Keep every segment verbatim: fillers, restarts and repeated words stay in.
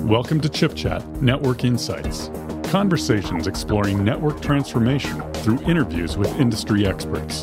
Welcome to Chip Chat Network Insights. Conversations exploring network transformation through interviews with industry experts.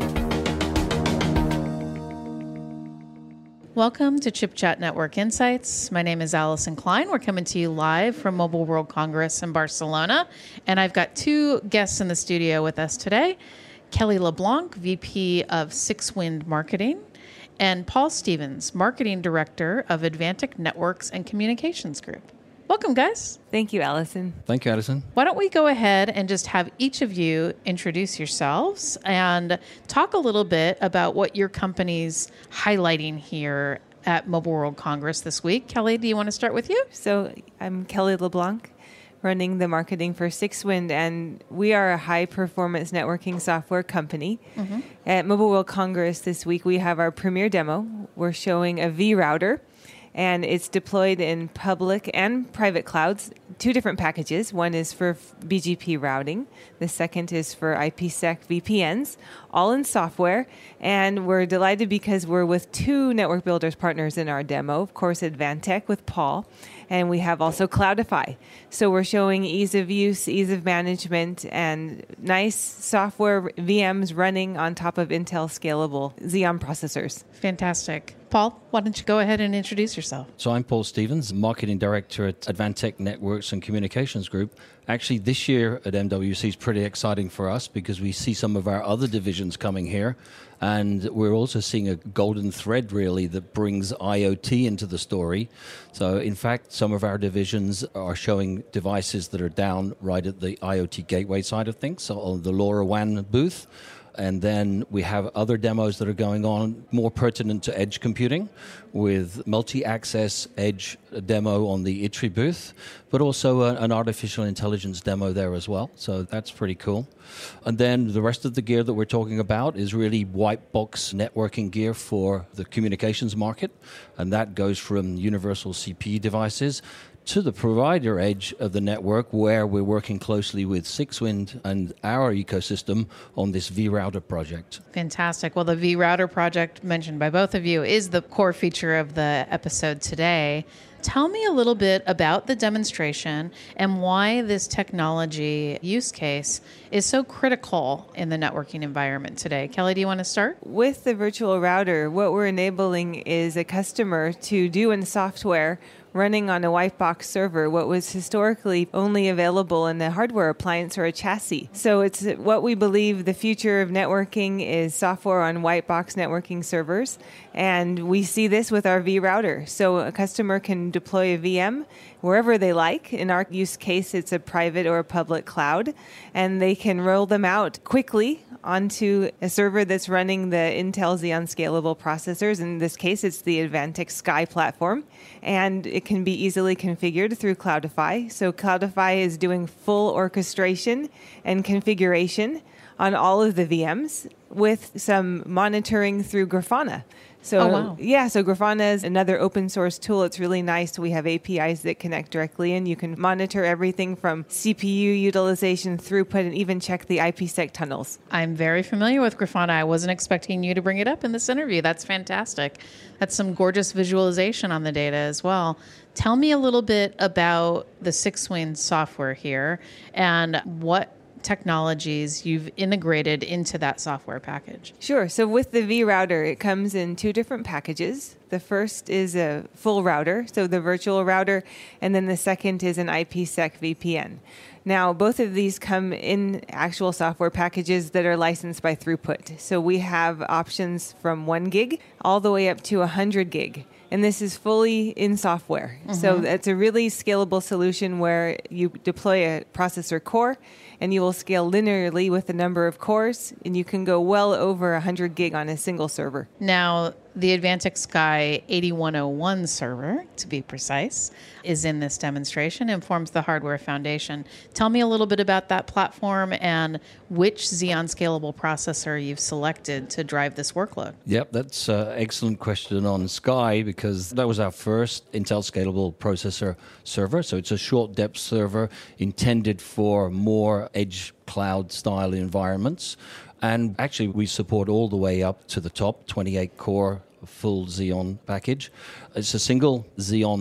Welcome to Chip Chat Network Insights. My name is Allison Klein. We're coming to you live from Mobile World Congress in Barcelona. And I've got two guests in the studio with us today. Kelly LeBlanc, V P of Six Wind Marketing, and Paul Stevens, Marketing Director of Advantech Networks and Communications Group. Welcome, guys. Thank you, Allison. Thank you, Allison. Why don't we go ahead and just have each of you introduce yourselves and talk a little bit about what your company's highlighting here at Mobile World Congress this week. Kelly, do you want to start with you? So I'm Kelly LeBlanc, running the marketing for Six Wind, and we are a high-performance networking software company. Mm-hmm. At Mobile World Congress this week, we have our premiere demo. We're showing a vRouter, and it's deployed in public and private clouds, two different packages. One is for B G P routing. The second is for IPsec V P Ns, all in software. And we're delighted because we're with two network builders partners in our demo. Of course, Advantech with Paul. And we have also Cloudify. So we're showing ease of use, ease of management, and nice software V Ms running on top of Intel scalable Xeon processors. Fantastic. Paul, why don't you go ahead and introduce yourself? So I'm Paul Stevens, Marketing Director at Advantech Networks and Communications Group. Actually, this year at M W C is pretty exciting for us because we see some of our other divisions coming here. And we're also seeing a golden thread, really, that brings IoT into the story. So, in fact, some of our divisions are showing devices that are down right at the IoT gateway side of things, so on the LoRaWAN booth. And then we have other demos that are going on, more pertinent to edge computing, with multi-access edge demo on the I T R I booth, but also a, an artificial intelligence demo there as well. So that's pretty cool. And then the rest of the gear that we're talking about is really white box networking gear for the communications market. And that goes from universal C P E devices to the provider edge of the network, where we're working closely with Six Wind and our ecosystem on this vRouter project. Fantastic. Well, the vRouter project mentioned by both of you is the core feature of the episode today. Tell me a little bit about the demonstration and why this technology use case is so critical in the networking environment today. Kelly, do you want to start? With the virtual router, what we're enabling is a customer to do in software running on a white box server what was historically only available in a hardware appliance or a chassis. So it's what we believe the future of networking is software on white box networking servers. And we see this with our vRouter. So a customer can deploy a V M wherever they like. In our use case, it's a private or a public cloud. And they can roll them out quickly onto a server that's running the Intel Xeon scalable processors. In this case, it's the Advantech Sky platform. And it can be easily configured through Cloudify. So Cloudify is doing full orchestration and configuration on all of the V Ms with some monitoring through Grafana. So, oh, wow. yeah, so Grafana is another open source tool. It's really nice. We have A P Is that connect directly in. You can monitor everything from C P U utilization, throughput, and even check the IPsec tunnels. I'm very familiar with Grafana. I wasn't expecting you to bring it up in this interview. That's fantastic. That's some gorgeous visualization on the data as well. Tell me a little bit about the Six Wind software here and what technologies you've integrated into that software package. Sure. So with the vRouter, it comes in two different packages. The first is a full router, so the virtual router, and then the second is an IPsec V P N. Now, both of these come in actual software packages that are licensed by Throughput. So we have options from one gig all the way up to one hundred gig. And this is fully in software. Mm-hmm. So it's a really scalable solution where you deploy a processor core and you will scale linearly with the number of cores, and you can go well over one hundred gig on a single server. Now, the Advantech Sky eighty-one oh one server, to be precise, is in this demonstration and forms the hardware foundation. Tell me a little bit about that platform and which Xeon scalable processor you've selected to drive this workload. Yep, that's an excellent question on Sky, because that was our first Intel scalable processor server. So it's a short depth server intended for more edge cloud style environments. And actually, we support all the way up to the top, twenty-eight core full Xeon package. It's a single Xeon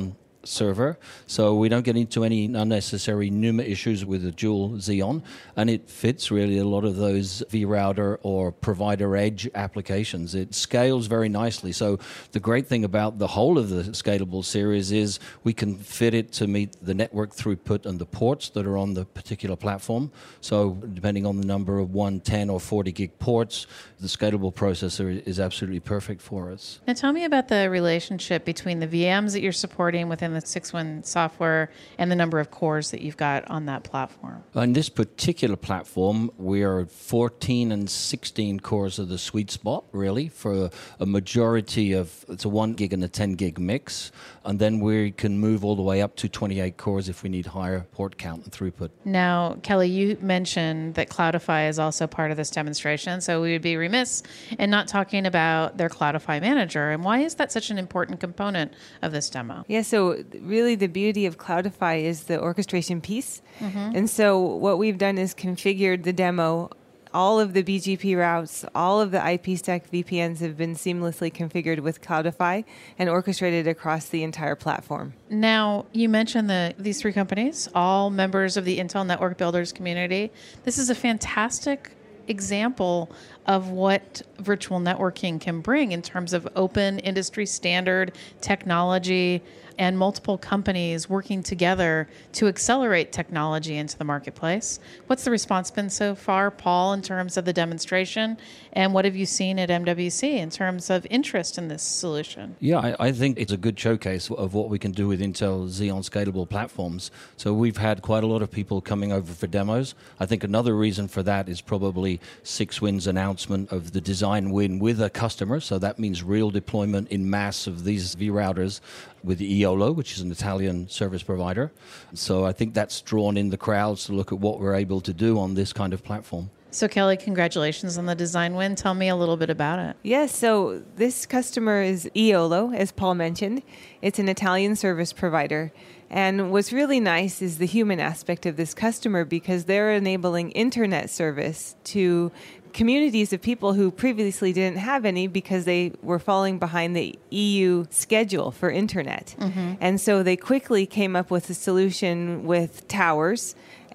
server, so we don't get into any unnecessary NUMA issues with the dual Xeon, and it fits really a lot of those vRouter or provider edge applications. It scales very nicely. So the great thing about the whole of the scalable series is we can fit it to meet the network throughput and the ports that are on the particular platform. So depending on the number of one, ten, or forty gig ports, the scalable processor is absolutely perfect for us. Now tell me about the relationship between the V Ms that you're supporting within the six-Win software and the number of cores that you've got on that platform. On this particular platform, we are fourteen and sixteen cores of the sweet spot, really, for a majority of, it's a one gig and a ten gig mix. And then we can move all the way up to twenty-eight cores if we need higher port count and throughput. Now, Kelly, you mentioned that Cloudify is also part of this demonstration, so we would be remiss in not talking about their Cloudify Manager. And why is that such an important component of this demo? Yeah, so really the beauty of Cloudify is the orchestration piece. Mm-hmm. And so what we've done is configured the demo. All of the B G P routes, all of the I P stack V P Ns have been seamlessly configured with Cloudify and orchestrated across the entire platform. Now, you mentioned the, these three companies, all members of the Intel Network Builders community. This is a fantastic example of what virtual networking can bring in terms of open industry standard technology and multiple companies working together to accelerate technology into the marketplace. What's the response been so far, Paul, in terms of the demonstration? And what have you seen at M W C in terms of interest in this solution? Yeah, I, I think it's a good showcase of what we can do with Intel Xeon Scalable platforms. So we've had quite a lot of people coming over for demos. I think another reason for that is probably six-Win's announcement of the design win with a customer. So that means real deployment in mass of these vRouters with Eolo, which is an Italian service provider. So I think that's drawn in the crowds to look at what we're able to do on this kind of platform. So Kelly, congratulations on the design win. Tell me a little bit about it. Yes, so this customer is Eolo, as Paul mentioned. It's an Italian service provider. And what's really nice is the human aspect of this customer because they're enabling internet service to communities of people who previously didn't have any because they were falling behind the E U schedule for internet. Mm-hmm. And so they quickly came up with a solution with towers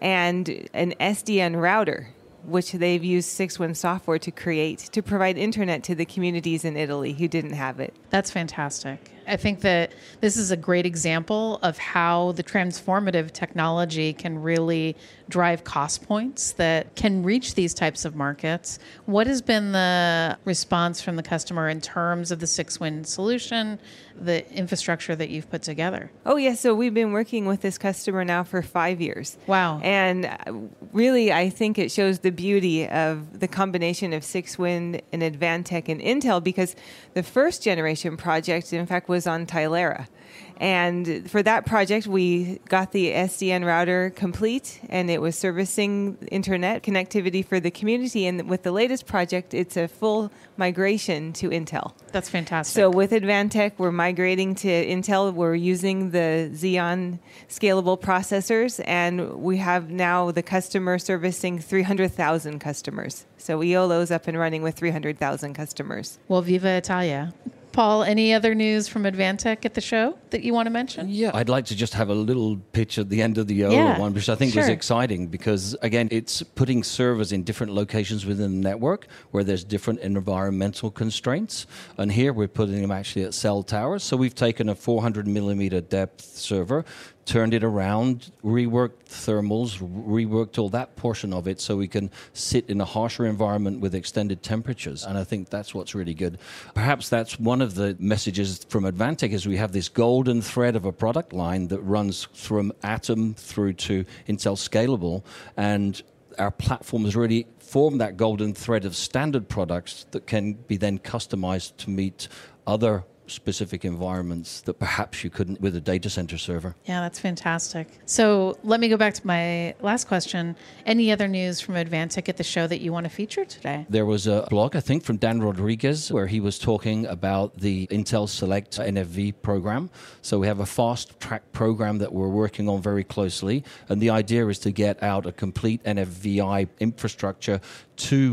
and an S D N router, which they've used six-Win software to create to provide internet to the communities in Italy who didn't have it. That's fantastic. I think that this is a great example of how the transformative technology can really drive cost points that can reach these types of markets. What has been the response from the customer in terms of the six-Win solution, the infrastructure that you've put together? Oh, yeah. So we've been working with this customer now for five years. Wow. And really, I think it shows the beauty of the combination of six-Win and Advantech and Intel because the first generation project, in fact, was on Tylera. And for that project, we got the S D N router complete, and it was servicing internet connectivity for the community. And with the latest project, it's a full migration to Intel. That's fantastic. So with Advantech, we're migrating to Intel. We're using the Xeon scalable processors, and we have now the customer servicing three hundred thousand customers. So Eolo's up and running with three hundred thousand customers. Well, Viva Italia. Paul, any other news from Advantech at the show that you want to mention? Yeah, I'd like to just have a little pitch at the end of the Eolo yeah, one, which I think sure. was exciting because, again, it's putting servers in different locations within the network where there's different environmental constraints. And here we're putting them actually at cell towers. So we've taken a four hundred millimeter depth server, turned it around, reworked thermals, reworked all that portion of it so we can sit in a harsher environment with extended temperatures. And I think that's what's really good. Perhaps that's one of the messages from Advantech is we have this golden thread of a product line that runs from Atom through to Intel Scalable. And our platform has really formed that golden thread of standard products that can be then customized to meet other specific environments that perhaps you couldn't with a data center server. Yeah, that's fantastic. So let me go back to my last question. Any other news from Advantech at the show that you want to feature today? There was a blog, I think, from Dan Rodriguez where he was talking about the Intel Select N F V program. So we have a fast track program that we're working on very closely. And the idea is to get out a complete N F V I infrastructure to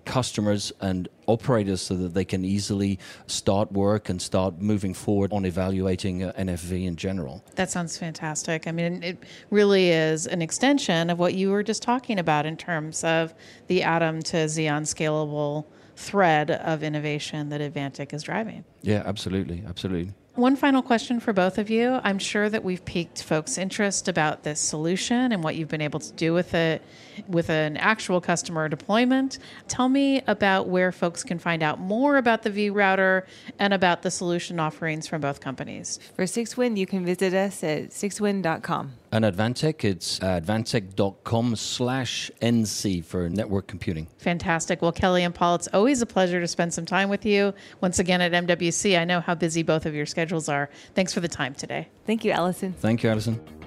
customers and operators so that they can easily start work and start moving forward on evaluating uh, N F V in general. That sounds fantastic. I mean, it really is an extension of what you were just talking about in terms of the Atom to Xeon scalable thread of innovation that Advantech is driving. Yeah, absolutely, absolutely. One final question for both of you. I'm sure that we've piqued folks' interest about this solution and what you've been able to do with it with an actual customer deployment. Tell me about where folks can find out more about the vRouter and about the solution offerings from both companies. For SixWind, you can visit us at six wind dot com. And Advantech, it's advantech.com slash NC for network computing. Fantastic. Well, Kelly and Paul, it's always a pleasure to spend some time with you. Once again at M W C, I know how busy both of your schedules are. Thanks for the time today. Thank you, Allison. Thank you, Allison.